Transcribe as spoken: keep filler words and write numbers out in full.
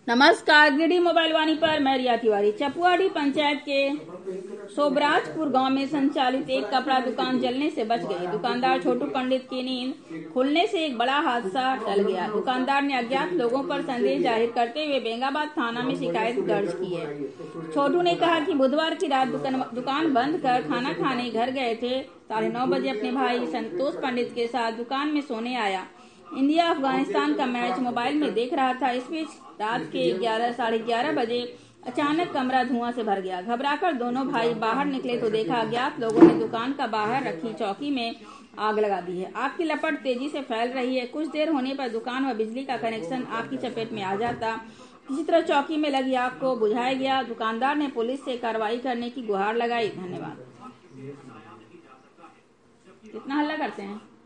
नमस्कार, giddy mobile वाणी पर मैं रिया तिवारी। चपुआडी पंचायत के सोबराजपुर गांव में संचालित एक कपड़ा दुकान जलने से बच गई। दुकानदार छोटू पंडित की नींद खुलने से एक बड़ा हादसा टल गया। दुकानदार ने अज्ञात लोगों पर संदेह जाहिर करते हुए बेंगाबाद थाना में शिकायत दर्ज की है। छोटू ने कहा कि बुधवार की रात दुकान बंद कर खाना खाने घर गए थे। साढ़े नौ बजे अपने भाई संतोष पंडित के साथ दुकान में सोने आया। इंडिया अफगानिस्तान का मैच मोबाइल में देख रहा था। इस बीच रात के ग्यारह साढ़े ग्यारह बजे अचानक कमरा धुआं से भर गया। घबराकर दोनों भाई बाहर निकले तो देखा अज्ञात लोगों ने दुकान का बाहर रखी चौकी में आग लगा दी है। आग की लपट तेजी से फैल रही है। कुछ देर होने पर दुकान व बिजली का कनेक्शन आग की चपेट में आ जाता। किसी तरह चौकी में लगी आग को बुझाया गया। दुकानदार ने पुलिस से कार्रवाई करने की गुहार लगाई। धन्यवाद। कितना हल्ला करते हैं।